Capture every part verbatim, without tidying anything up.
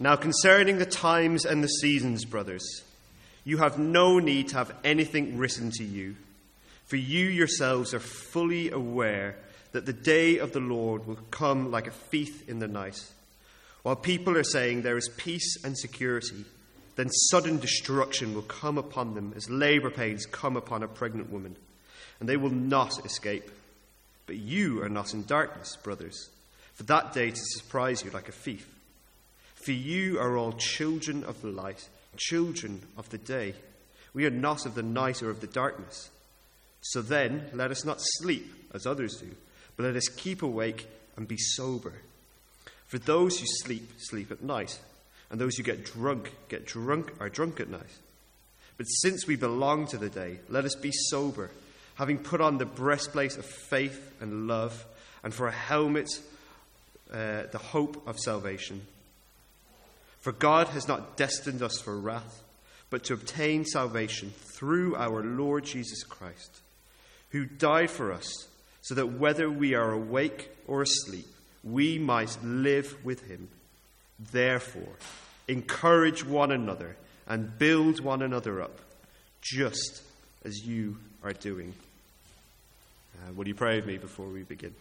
Now concerning the times and the seasons, brothers, you have no need to have anything written to you, for you yourselves are fully aware that the day of the Lord will come like a thief in the night. While people are saying there is peace and security, then sudden destruction will come upon them as labor pains come upon a pregnant woman, and they will not escape. But you are not in darkness, brothers, for that day to surprise you like a thief. For you are all children of the light, children of the day. We are not of the night or of the darkness. So then, let us not sleep as others do, but let us keep awake and be sober. For those who sleep, sleep at night, and those who get drunk, get drunk, are drunk at night. But since we belong to the day, let us be sober, having put on the breastplate of faith and love, and for a helmet, uh, the hope of salvation. For God has not destined us for wrath, but to obtain salvation through our Lord Jesus Christ, who died for us, so that whether we are awake or asleep, we might live with him. Therefore, encourage one another and build one another up, just as you are doing. Uh, will you pray with me before we begin?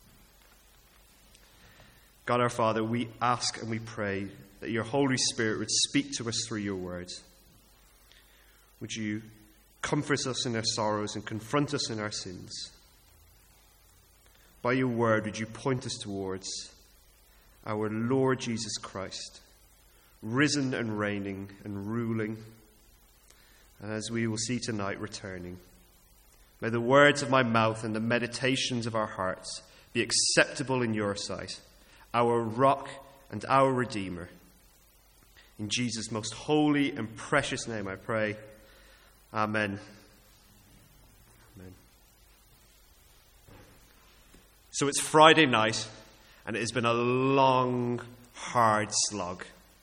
God our Father, we ask and we pray that your Holy Spirit would speak to us through your words. Would you comfort us in our sorrows and confront us in our sins? By your word, would you point us towards our Lord Jesus Christ, risen and reigning and ruling, and as we will see tonight, returning. May the words of my mouth and the meditations of our hearts be acceptable in your sight, our rock and our Redeemer. In Jesus' most holy and precious name I pray. Amen. Amen. So it's Friday night, and it has been a long, hard slog.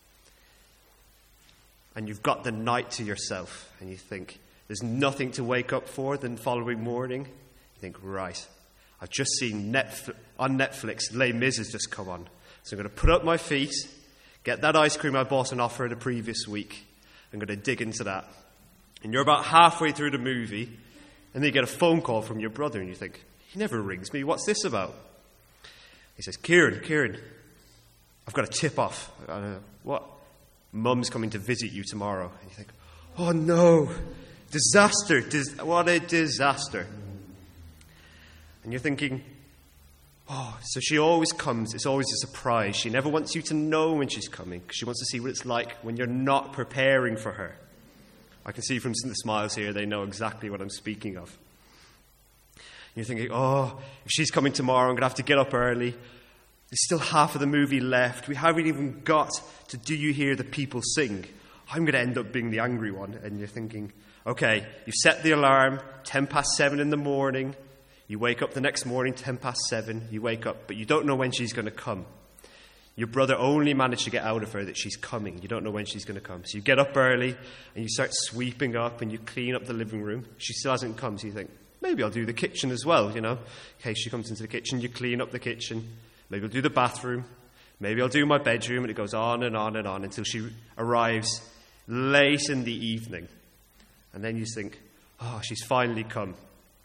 And you've got the night to yourself, and you think, there's nothing to wake up for than following morning. You think, right, I've just seen Netflix, on Netflix, Les Mis has just come on. So I'm going to put up my feet, get that ice cream I bought an offer the previous week. I'm going to dig into that. And you're about halfway through the movie, and then you get a phone call from your brother, and you think, he never rings me. What's this about? He says, Kieran, Kieran, I've got a tip off. Uh, what? Mum's coming to visit you tomorrow. And you think, oh no, disaster. Dis- what a disaster. And you're thinking, oh, so she always comes. It's always a surprise. She never wants you to know when she's coming, because she wants to see what it's like when you're not preparing for her. I can see from the smiles here, they know exactly what I'm speaking of. You're thinking, oh, if she's coming tomorrow, I'm going to have to get up early. There's still half of the movie left. We haven't even got to Do You Hear the People Sing? I'm going to end up being the angry one. And you're thinking, okay, you've set the alarm, ten past seven in the morning. You wake up the next morning, ten past seven. You wake up, but you don't know when she's going to come. Your brother only managed to get out of her that she's coming. You don't know when she's going to come. So you get up early and you start sweeping up and you clean up the living room. She still hasn't come, so you think, maybe I'll do the kitchen as well, you know. In case she comes into the kitchen, you clean up the kitchen. Maybe I'll do the bathroom. Maybe I'll do my bedroom, and it goes on and on and on until she arrives late in the evening. And then you think, oh, she's finally come.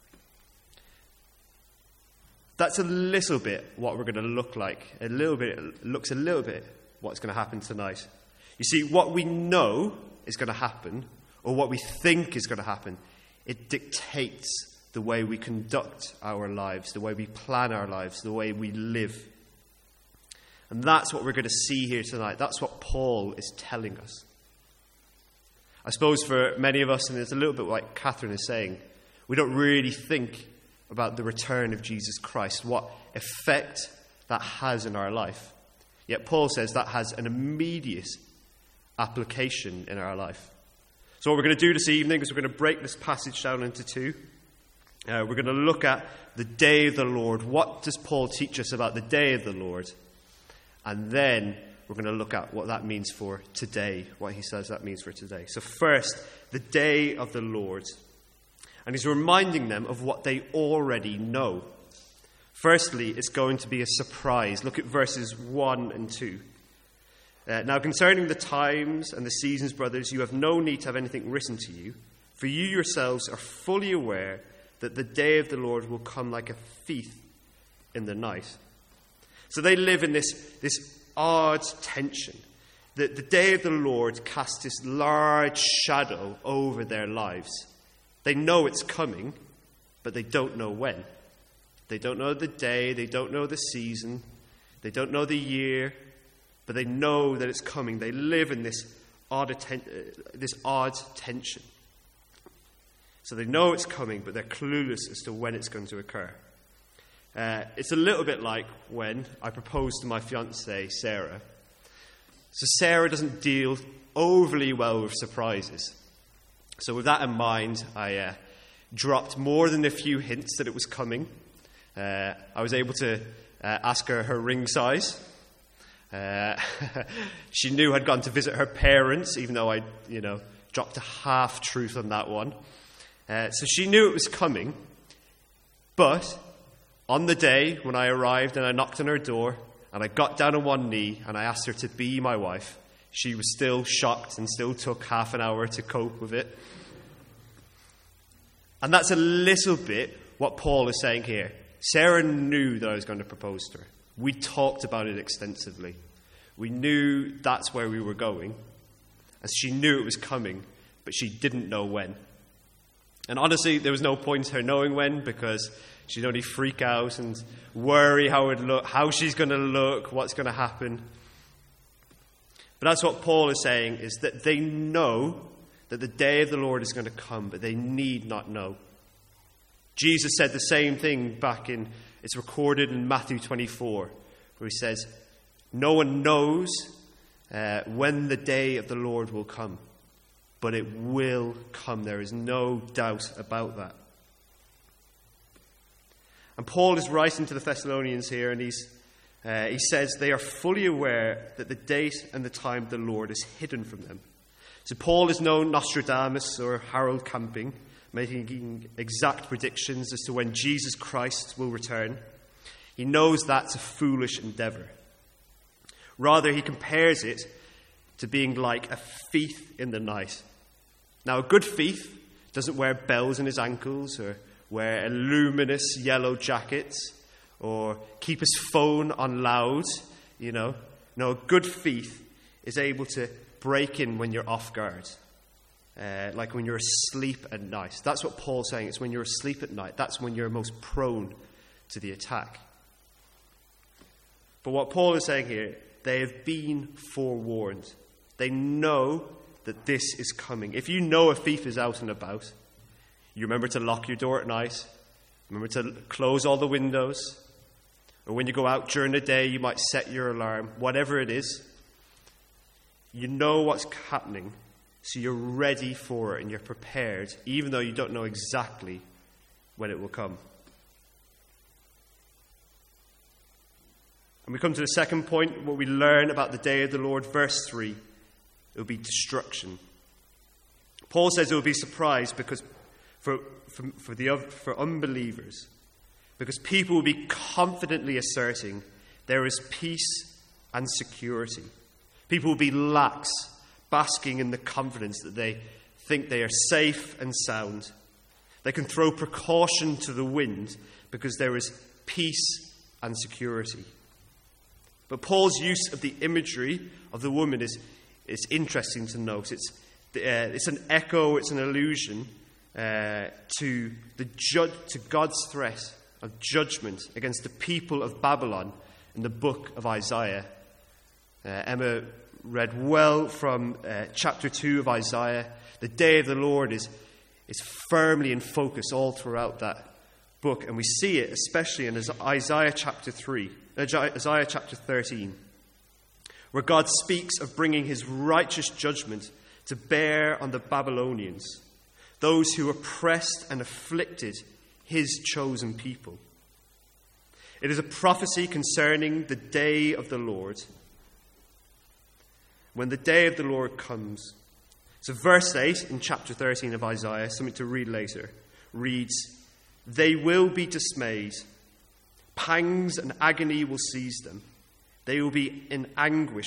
That's a little bit what we're going to look like. A little bit, it looks a little bit what's going to happen tonight. You see, what we know is going to happen, or what we think is going to happen, it dictates the way we conduct our lives, the way we plan our lives, the way we live. And that's what we're going to see here tonight. That's what Paul is telling us. I suppose for many of us, and it's a little bit like Catherine is saying, we don't really think about the return of Jesus Christ, what effect that has in our life. Yet Paul says that has an immediate application in our life. So what we're going to do this evening is we're going to break this passage down into two. Uh, we're going to look at the day of the Lord. What does Paul teach us about the day of the Lord? And then we're going to look at what that means for today, what he says that means for today. So first, the day of the Lord. And he's reminding them of what they already know. Firstly, it's going to be a surprise. Look at verses one and two. Uh, now concerning the times and the seasons, brothers, you have no need to have anything written to you, for you yourselves are fully aware that the day of the Lord will come like a thief in the night. So they live in this, this odd tension. That the day of the Lord casts this large shadow over their lives. They know it's coming, but they don't know when. They don't know the day, they don't know the season, they don't know the year, but they know that it's coming. They live in this odd, atten- this odd tension. So they know it's coming, but they're clueless as to when it's going to occur. Uh, it's a little bit like when I proposed to my fiancée, Sarah. So Sarah doesn't deal overly well with surprises. So with that in mind, I uh, dropped more than a few hints that it was coming. Uh, I was able to uh, ask her her ring size. Uh, she knew I'd gone to visit her parents, even though I, you know, dropped a half truth on that one. Uh, so she knew it was coming. But on the day when I arrived and I knocked on her door, and I got down on one knee and I asked her to be my wife, she was still shocked and still took half an hour to cope with it. And that's a little bit what Paul is saying here. Sarah knew that I was going to propose to her. We talked about it extensively. We knew that's where we were going. And she knew it was coming, but she didn't know when. And honestly, there was no point in her knowing when, because she'd only freak out and worry how it look, how she's going to look, what's going to happen. But that's what Paul is saying, is that they know that the day of the Lord is going to come, but they need not know. Jesus said the same thing back in, it's recorded in Matthew twenty-four, where he says, no one knows uh, when the day of the Lord will come, but it will come. There is no doubt about that. And Paul is writing to the Thessalonians here, and he's, uh, he says they are fully aware that the date and the time of the Lord is hidden from them. So Paul is no Nostradamus or Harold Camping, making exact predictions as to when Jesus Christ will return. He knows that's a foolish endeavour. Rather, he compares it to being like a thief in the night. Now, a good thief doesn't wear bells in his ankles or wear a luminous yellow jacket or keep his phone on loud, you know. No, a good thief is able to break in when you're off guard, uh, like when you're asleep at night. That's what Paul's saying. It's when you're asleep at night. That's when you're most prone to the attack. But what Paul is saying here, they have been forewarned. They know that this is coming. If you know a thief is out and about, you remember to lock your door at night. Remember to close all the windows. Or when you go out during the day, you might set your alarm. Whatever it is, you know what's happening, so you're ready for it and you're prepared, even though you don't know exactly when it will come. And we come to the second point, what we learn about the day of the Lord, verse three. It will be destruction. Paul says it will be surprise because for for, for the for unbelievers, because people will be confidently asserting there is peace and security. People will be lax, basking in the confidence that they think they are safe and sound. They can throw precaution to the wind because there is peace and security. But Paul's use of the imagery of the woman is, is interesting to note. It's, uh, it's an echo, it's an allusion uh, to, the ju- to God's threat of judgment against the people of Babylon in the book of Isaiah. Uh, Emma read well from uh, chapter two of Isaiah. The day of the Lord is, is firmly in focus all throughout that book. And we see it especially in Isaiah chapter three, uh, Isaiah chapter thirteen, where God speaks of bringing his righteous judgment to bear on the Babylonians, those who oppressed and afflicted his chosen people. It is a prophecy concerning the day of the Lord, when the day of the Lord comes. So verse eight in chapter thirteen of Isaiah, something to read later, reads, "They will be dismayed. Pangs and agony will seize them. They will be in anguish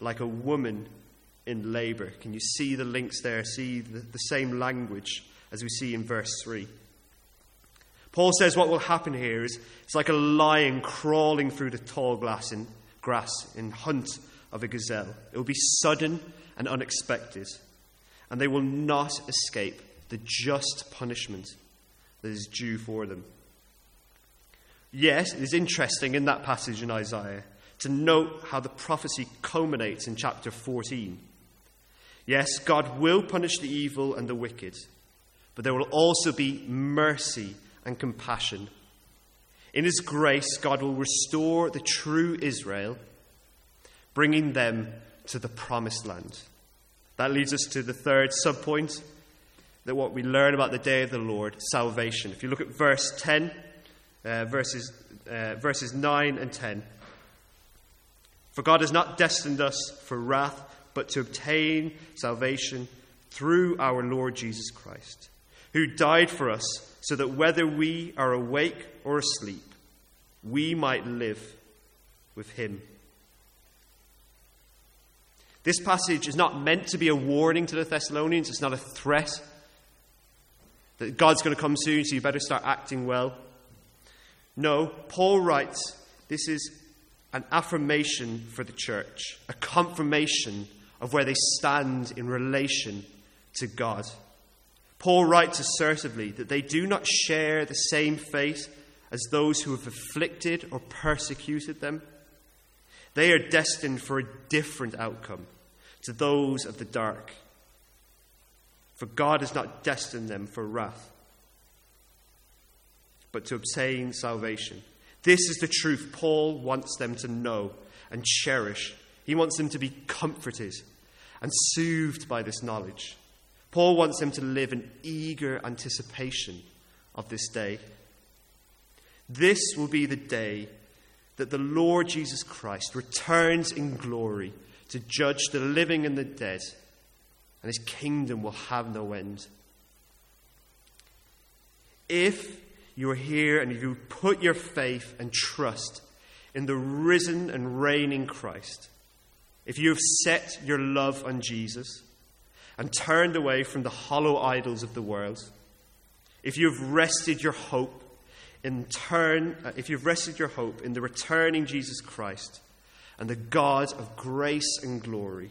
like a woman in labor. Can you see the links there? See the, the same language as we see in verse three. Paul says what will happen here is it's like a lion crawling through the tall grass in, grass in hunt of a gazelle. It will be sudden and unexpected, and they will not escape the just punishment that is due for them. Yes, it is interesting in that passage in Isaiah to note how the prophecy culminates in chapter fourteen. Yes, God will punish the evil and the wicked, but there will also be mercy and compassion. In his grace, God will restore the true Israel, bringing them to the promised land. That leads us to the third subpoint, that what we learn about the day of the Lord, salvation. If you look at verse ten, uh, verses, uh, verses nine and ten. For God has not destined us for wrath, but to obtain salvation through our Lord Jesus Christ, who died for us so that whether we are awake or asleep, we might live with him. This passage is not meant to be a warning to the Thessalonians. It's not a threat that God's going to come soon, so you better start acting well. No, Paul writes, this is an affirmation for the church, a confirmation of where they stand in relation to God. Paul writes assertively that they do not share the same fate as those who have afflicted or persecuted them. They are destined for a different outcome to those of the dark. For God has not destined them for wrath, but to obtain salvation. This is the truth Paul wants them to know and cherish. He wants them to be comforted and soothed by this knowledge. Paul wants them to live in eager anticipation of this day. This will be the day that the Lord Jesus Christ returns in glory to judge the living and the dead, and his kingdom will have no end. If you are here and you put your faith and trust in the risen and reigning Christ, if you have set your love on Jesus and turned away from the hollow idols of the world, if you have rested your hope in turn, uh, if you've rested your hope in the returning Jesus Christ and the God of grace and glory,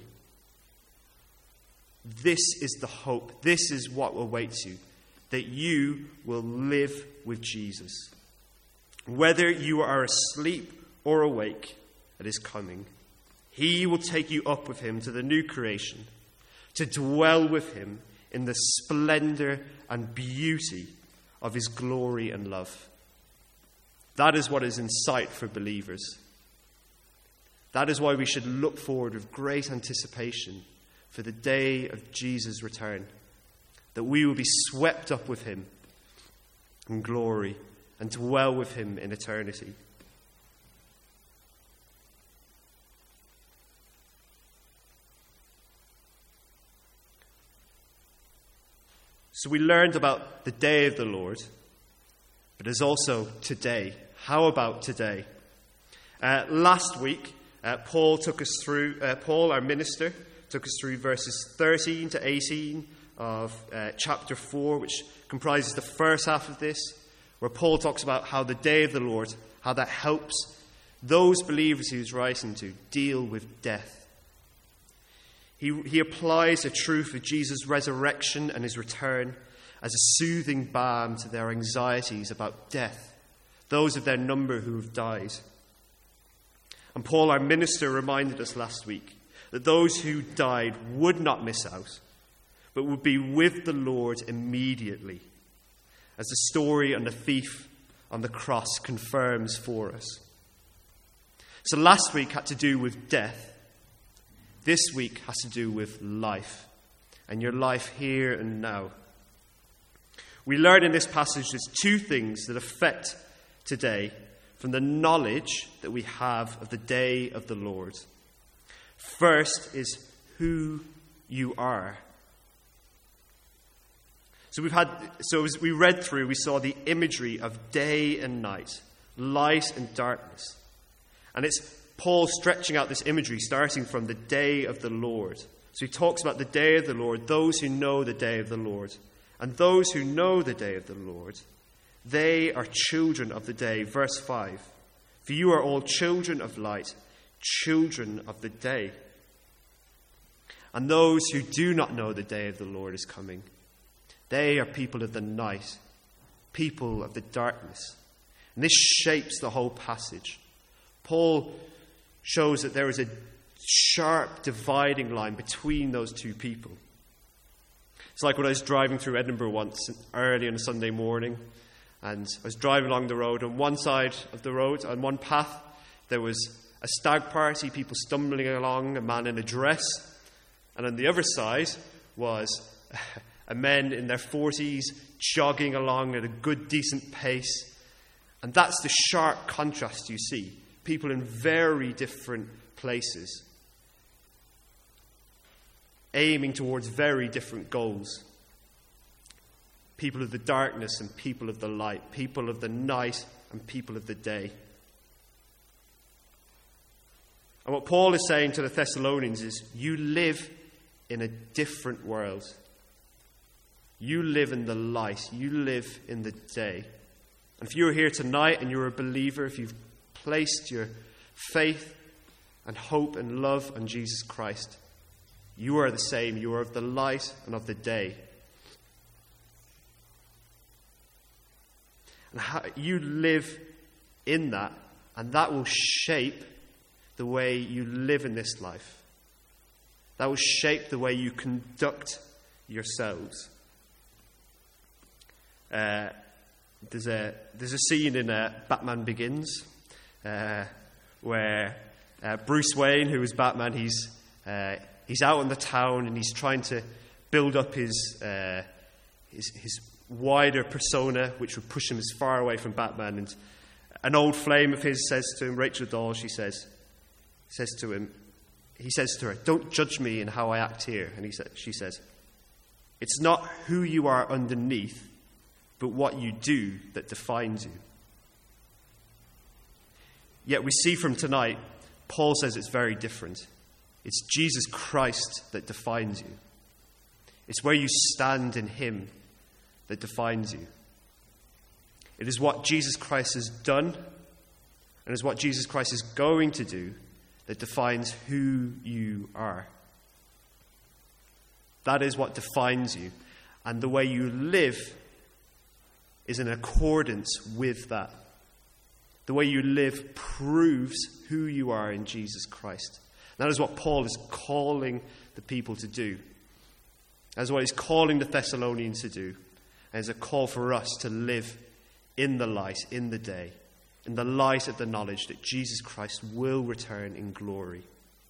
this is the hope. This is what awaits you, that you will live with Jesus. Whether you are asleep or awake at his coming, he will take you up with him to the new creation, to dwell with him in the splendor and beauty of his glory and love. That is what is in sight for believers. That is why we should look forward with great anticipation for the day of Jesus' return, that we will be swept up with him in glory and dwell with him in eternity. So we learned about the day of the Lord, but there's also today. How about today? Uh, last week, uh, Paul took us through, uh, Paul, our minister, took us through verses thirteen to eighteen of uh, chapter four, which comprises the first half of this, where Paul talks about how the day of the Lord, how that helps those believers he's writing to deal with death. He, he applies the truth of Jesus' resurrection and his return as a soothing balm to their anxieties about death, those of their number who have died. And Paul, our minister, reminded us last week that those who died would not miss out, but would be with the Lord immediately, as the story on the thief on the cross confirms for us. So last week had to do with death. This week has to do with life, and your life here and now. We learn in this passage there's two things that affect today from the knowledge that we have of the day of the Lord. First is who you are. So we've had, so as we read through, we saw the imagery of day and night, light and darkness. And it's Paul's stretching out this imagery starting from the day of the Lord. So he talks about the day of the Lord, those who know the day of the Lord. And those who know the day of the Lord, they are children of the day. Verse five. For you are all children of light, children of the day. And those who do not know the day of the Lord is coming, they are people of the night, people of the darkness. And this shapes the whole passage. Paul shows that there is a sharp dividing line between those two people. It's like when I was driving through Edinburgh once early on a Sunday morning, and I was driving along the road. On one side of the road, on one path, there was a stag party, people stumbling along, a man in a dress. And on the other side was a men in their forties jogging along at a good, decent pace. And that's the sharp contrast you see. People in very different places, aiming towards very different goals. People of the darkness and people of the light. People of the night and people of the day. And what Paul is saying to the Thessalonians is, you live in a different world. You live in the light. You live in the day. And if you're here tonight and you're a believer, if you've placed your faith and hope and love on Jesus Christ, you are the same. You are of the light and of the day. And how you live in that, and that will shape the way you live in this life. That will shape the way you conduct yourselves. Uh, there's a there's a scene in uh, Batman Begins uh, where uh, Bruce Wayne, who is Batman, he's uh, he's out in the town and he's trying to build up his uh, his his wider persona, which would push him as far away from Batman. And an old flame of his says to him, Rachel Dawes, she says, says to him, he says to her, "Don't judge me in how I act here." And he sa- she says, "It's not who you are underneath, but what you do that defines you." Yet we see from tonight, Paul says it's very different. It's Jesus Christ that defines you. It's where you stand in him that defines you. It is what Jesus Christ has done, and is what Jesus Christ is going to do, that defines who you are. That is what defines you. And the way you live is in accordance with that. The way you live proves who you are in Jesus Christ. That is what Paul is calling the people to do. That is what he's calling the Thessalonians to do. And it's a call for us to live in the light, in the day, in the light of the knowledge that Jesus Christ will return in glory.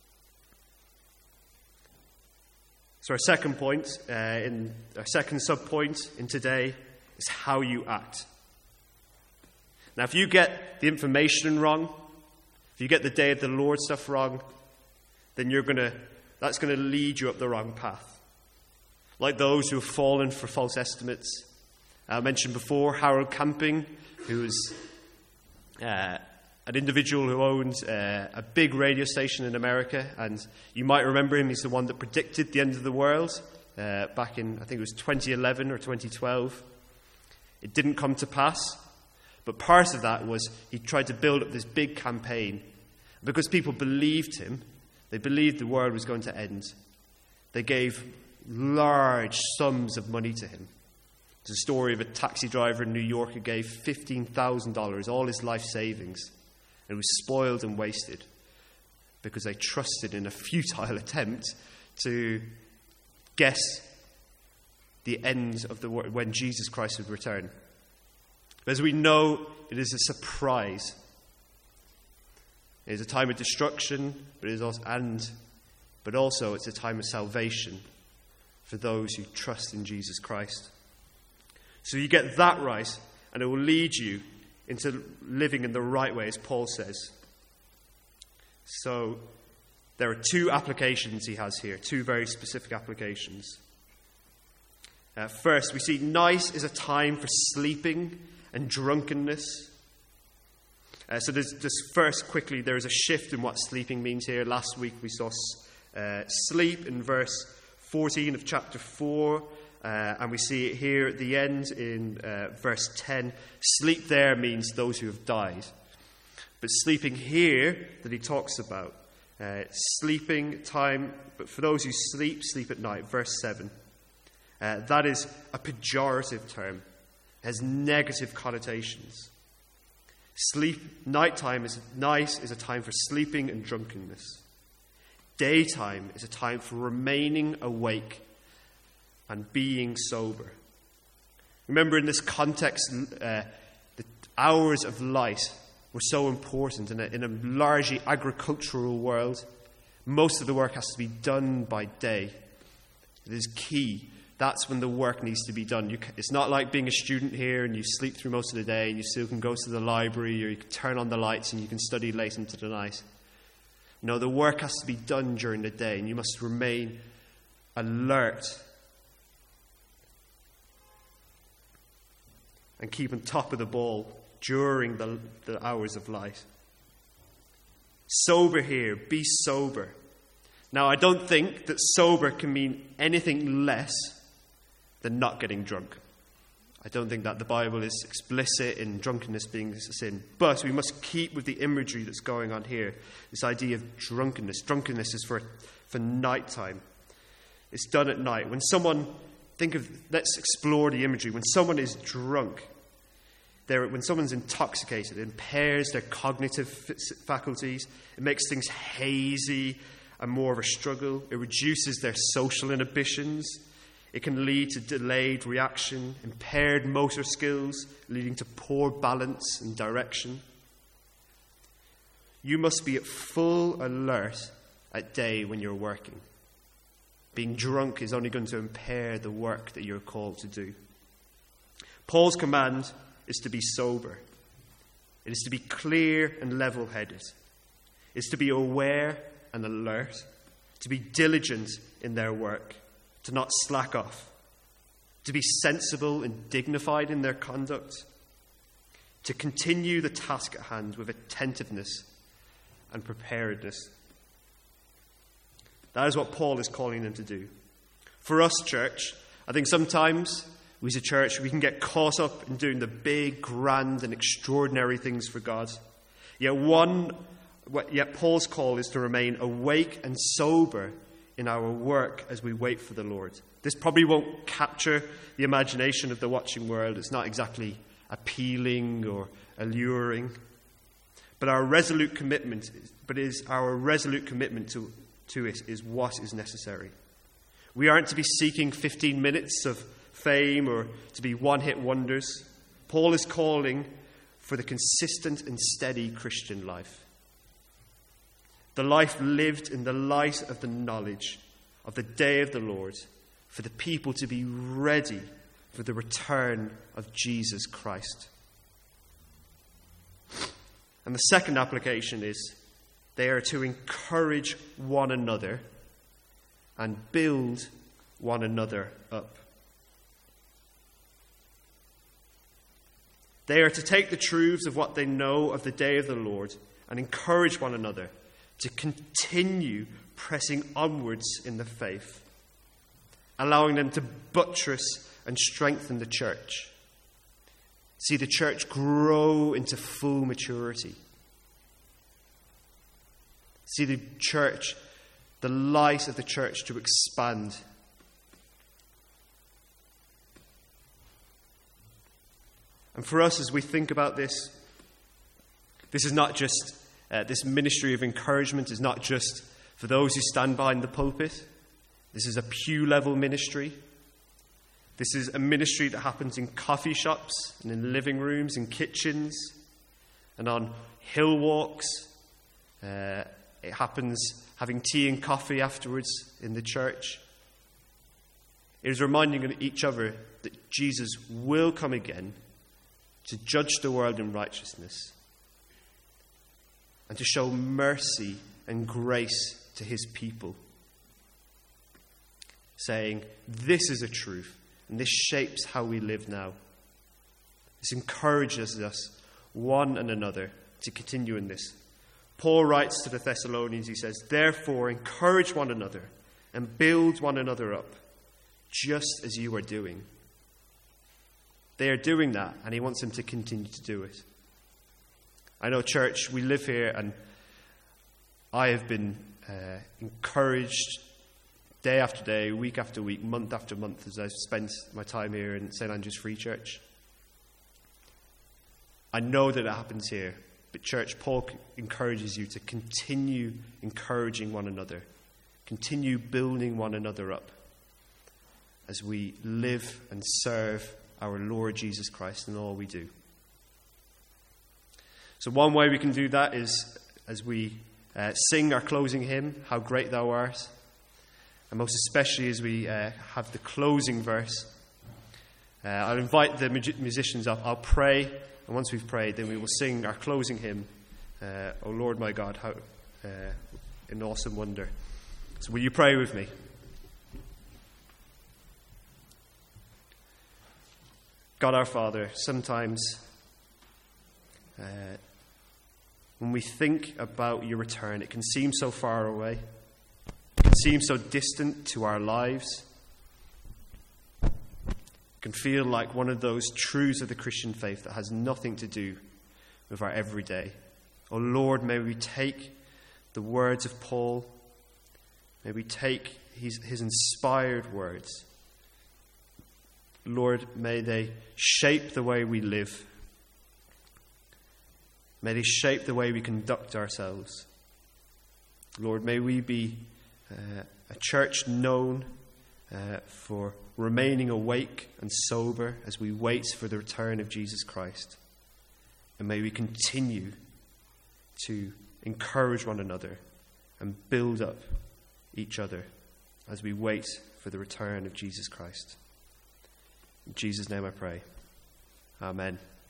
So our second point, uh, in our second sub-point in today, is how you act. Now, if you get the information wrong, if you get the day of the Lord stuff wrong, then you're gonna that's going to lead you up the wrong path. Like those who have fallen for false estimates. I mentioned before Harold Camping, who was uh, an individual who owned uh, a big radio station in America, and you might remember him. He's the one that predicted the end of the world uh, back in, I think it was twenty eleven or twenty twelve. It didn't come to pass, but part of that was he tried to build up this big campaign. Because people believed him, they believed the world was going to end. They gave large sums of money to him. There's a story of a taxi driver in New York who gave fifteen thousand dollars, all his life savings. It was spoiled and wasted because they trusted in a futile attempt to guess the end of the world, when Jesus Christ would return. But as we know, it is a surprise. It is a time of destruction, but it is also, and but also it's a time of salvation for those who trust in Jesus Christ. So you get that right, and it will lead you into living in the right way, as Paul says. So there are two applications he has here, two very specific applications. Uh, first, we see night is a time for sleeping and drunkenness. Uh, so there's just first, quickly, there is a shift in what sleeping means here. Last week we saw uh, sleep in verse fourteen of chapter four, uh, and we see it here at the end in uh, verse ten. Sleep there means those who have died. But sleeping here that he talks about, uh, sleeping time, but for those who sleep, sleep at night, verse seven. Uh, that is a pejorative term. It has negative connotations. Sleep, nighttime is night is a time for sleeping and drunkenness. Daytime is a time for remaining awake and being sober. Remember, in this context, uh, the hours of light were so important. In a, in a largely agricultural world, most of the work has to be done by day. It is key. That's when the work needs to be done. You can, it's not like being a student here and you sleep through most of the day and you still can go to the library or you can turn on the lights and you can study late into the night. No, the work has to be done during the day and you must remain alert and keep on top of the ball during the, the hours of light. Sober here, be sober. Now, I don't think that sober can mean anything less than not getting drunk. I don't think that the Bible is explicit in drunkenness being a sin. But we must keep with the imagery that's going on here, this idea of drunkenness. Drunkenness is for, for nighttime. It's done at night. When someone, think of, let's explore the imagery. When someone is drunk, when someone's intoxicated, it impairs their cognitive faculties. It makes things hazy and more of a struggle. It reduces their social inhibitions. It can lead to delayed reaction, impaired motor skills, leading to poor balance and direction. You must be at full alert at day when you're working. Being drunk is only going to impair the work that you're called to do. Paul's command is to be sober. It is to be clear and level-headed. It's to be aware and alert, to be diligent in their work, to not slack off, to be sensible and dignified in their conduct, to continue the task at hand with attentiveness and preparedness. That is what Paul is calling them to do. For us, church, I think sometimes we as a church, we can get caught up in doing the big, grand and extraordinary things for God. Yet one, yet Paul's call is to remain awake and sober in our work as we wait for the Lord. This probably won't capture the imagination of the watching world. It's not exactly appealing or alluring. But our resolute commitment, but is our resolute commitment to, to it is what is necessary. We aren't to be seeking fifteen minutes of fame or to be one-hit wonders. Paul is calling for the consistent and steady Christian life. The life lived in the light of the knowledge of the day of the Lord, for the people to be ready for the return of Jesus Christ. And the second application is they are to encourage one another and build one another up. They are to take the truths of what they know of the day of the Lord and encourage one another to continue pressing onwards in the faith, allowing them to buttress and strengthen the church. See the church grow into full maturity. See the church, the light of the church to expand. And for us, as we think about this, this is not just, uh, this ministry of encouragement is not just for those who stand behind the pulpit. This is a pew-level ministry. This is a ministry that happens in coffee shops and in living rooms and kitchens and on hill walks. Uh, it happens having tea and coffee afterwards in the church. It is reminding each other that Jesus will come again to judge the world in righteousness and to show mercy and grace to his people, saying, this is a truth and this shapes how we live now. This encourages us, one and another, to continue in this. Paul writes to the Thessalonians, he says, "Therefore, encourage one another and build one another up, just as you are doing." They are doing that, and he wants them to continue to do it. I know, church, we live here, and I have been uh, encouraged day after day, week after week, month after month, as I've spent my time here in Saint Andrew's Free Church. I know that it happens here, but church, Paul encourages you to continue encouraging one another, continue building one another up as we live and serve our Lord Jesus Christ in all we do. So one way we can do that is as we uh, sing our closing hymn, "How Great Thou Art," and most especially as we uh, have the closing verse. Uh, I'll invite the mu- musicians up. I'll pray, and once we've prayed, then we will sing our closing hymn, uh, "O Lord my God, how uh, in awesome wonder." So will you pray with me? God our Father, sometimes uh, when we think about your return, it can seem so far away. It can seem so distant to our lives. It can feel like one of those truths of the Christian faith that has nothing to do with our everyday. Oh Lord, may we take the words of Paul, may we take his, his inspired words. Lord, may they shape the way we live. May they shape the way we conduct ourselves. Lord, may we be uh, a church known uh, for remaining awake and sober as we wait for the return of Jesus Christ. And may we continue to encourage one another and build up each other as we wait for the return of Jesus Christ. In Jesus' name I pray. Amen.